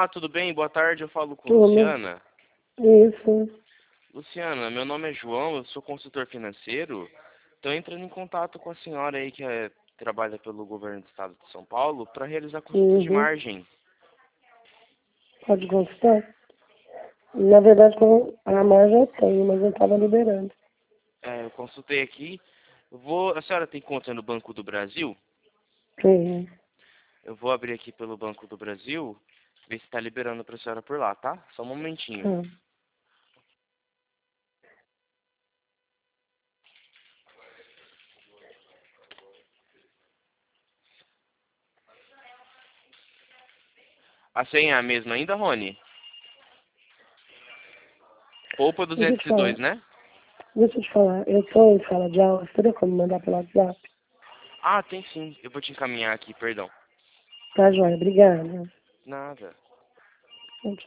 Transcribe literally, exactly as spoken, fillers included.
Olá, tudo bem? Boa tarde, eu falo com Tudo. Luciana. Isso. Luciana, meu nome é João, eu sou consultor financeiro. Estou entrando em contato com a senhora aí que é, trabalha pelo governo do estado de São Paulo para realizar consulta de Uhum. margem. Pode consultar. Na verdade, com a margem eu tenho, mas eu estava liberando. É, eu consultei aqui. Eu vou, a senhora tem conta no Banco do Brasil? Tenho. Eu vou abrir aqui pelo Banco do Brasil, ver se está liberando para a senhora por lá, tá? Só um momentinho. Tá. A senha é a mesma ainda, Rony? Poupa Deixa eu te duzentos e dois, falar. né? Deixa eu te falar. Eu estou em sala de aula. Você teria como mandar pelo WhatsApp? Ah, tem sim. Eu vou te encaminhar aqui, perdão. Tá, joia. Obrigada. Nada.